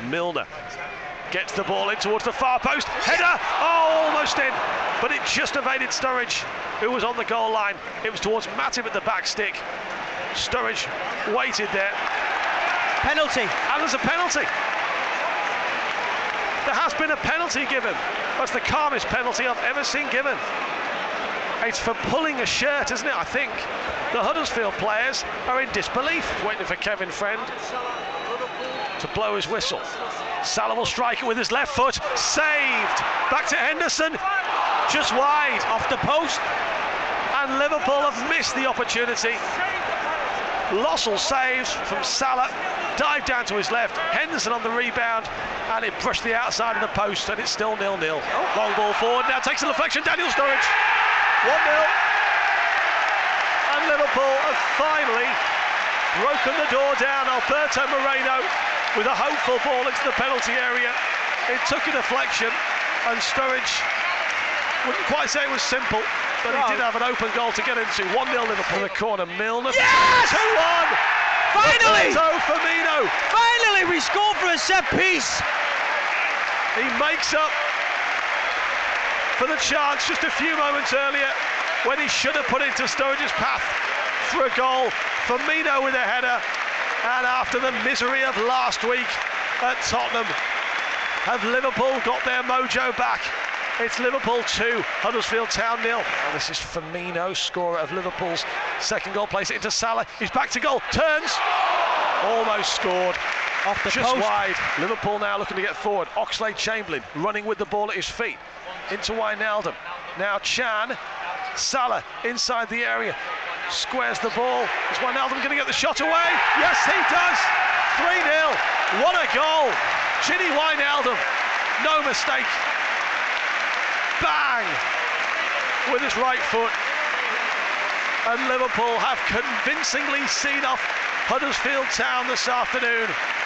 Milner gets the ball in towards the far post. Header! Oh, almost in. But it just evaded Sturridge, who was on the goal line. It was towards Matip at the back stick. Sturridge waited there. Penalty. And there's a penalty. There has been a penalty given. That's the calmest penalty I've ever seen given. It's for pulling a shirt, isn't it? I think the Huddersfield players are in disbelief, waiting for Kevin Friend to blow his whistle. Salah will strike it with his left foot. Saved. Back to Henderson. Just wide. Off the post. And Liverpool have missed the opportunity. Lossell saves from Salah. Dive down to his left. Henderson on the rebound. And it brushed the outside of the post. And it's still 0-0. Long ball forward. Now takes a deflection. Daniel Sturridge. 1-0. And Liverpool have finally broken the door down. Alberto Moreno with a hopeful ball into the penalty area. It took a deflection, and Sturridge wouldn't quite say it was simple, but he did have an open goal to get into. 1-0 Liverpool in the corner. Milner. Yes! 2-1. Finally! Roberto Firmino. Finally, we scored for a set piece. He makes up for the chance just a few moments earlier when he should have put into Sturridge's path for a goal. Firmino with a header. And after the misery of last week at Tottenham, have Liverpool got their mojo back? It's Liverpool 2, Huddersfield Town 0. And this is Firmino, scorer of Liverpool's second goal. Plays it into Salah. He's back to goal. Turns. Almost scored. Off the just post. Wide. Liverpool now looking to get forward. Oxlade-Chamberlain running with the ball at his feet. Into Wijnaldum. Now Chan. Salah inside the area. Squares the ball. Is Wijnaldum going to get the shot away? Yes, he does. 3-0. What a goal. Gini Wijnaldum. No mistake. Bang! With his right foot. And Liverpool have convincingly seen off Huddersfield Town this afternoon.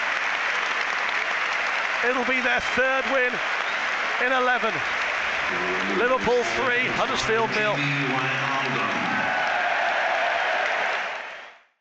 It'll be their third win in 11. Liverpool 3, Huddersfield 0.